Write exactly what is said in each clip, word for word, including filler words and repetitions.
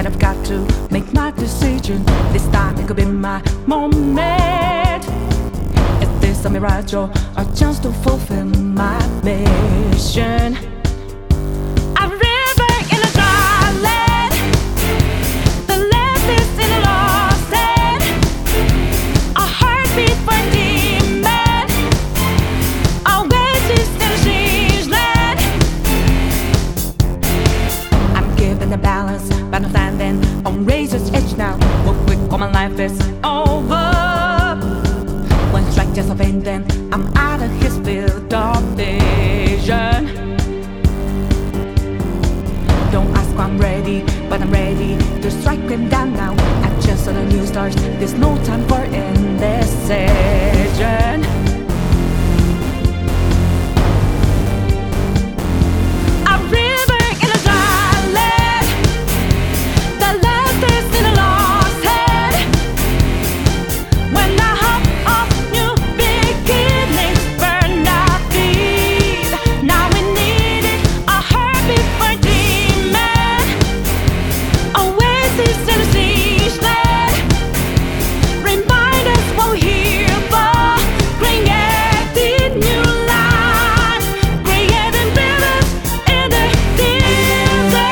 and I've got to make my decision. This time it could be my moment. Is this a mirage or a chance to fulfill my mission? A river in a dry land, the left is in a lost land, a heartbeat for a demon, a oasis in a strange land. I'm given the balance, but I'm standing on razor's edge now. What quick, all my life is over. One strike just a pain, then I'm out of his field of vision. Don't ask why I'm ready, but I'm ready to strike him down now. I just saw the new stars, there's no time for indecision. A river in a dry land, the last is in a lost hand. When I hop off new beginnings, burn our feet. Now we need it, a heartbeat for a demon, oasis in a strange land. Remind us what we're here for, creating new life, creating rivers in the desert.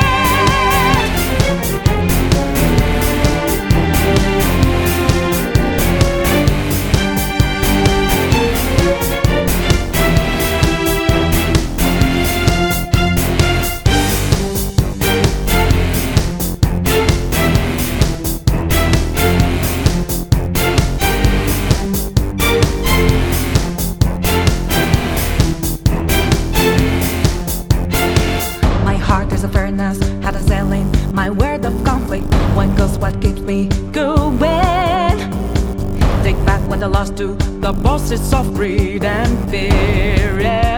My heart is a furnace, had a sailing, my word of conflict. One goes what keeps me going. Take back what I lost to the bosses of greed and fear. Yeah.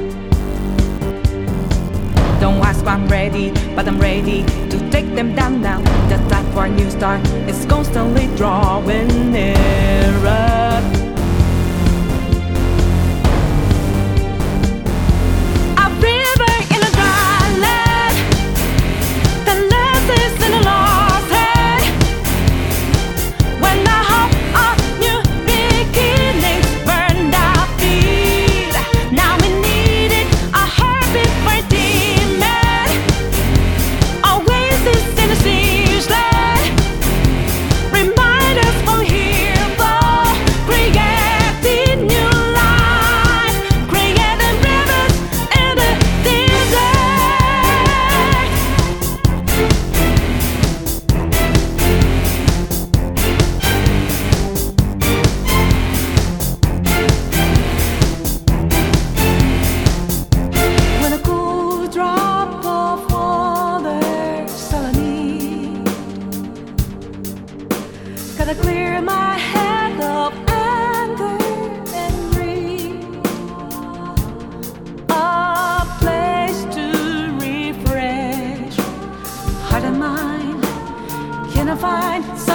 Don't ask why I'm ready, but I'm ready to take them down now. The time for a new start is constantly drawing nearer. A river in a dry land, the last is in a lost hand. When I hop off new beginnings, burned our feet. Now we need it, a heartbeat for a demon, oasis in a strange land. Remind us what we're here for, creating new life, creating rivers in the desert. When a cool drop of water's all I need, gotta clear my head of anger and greed. A place to refresh heart and mind. Can I find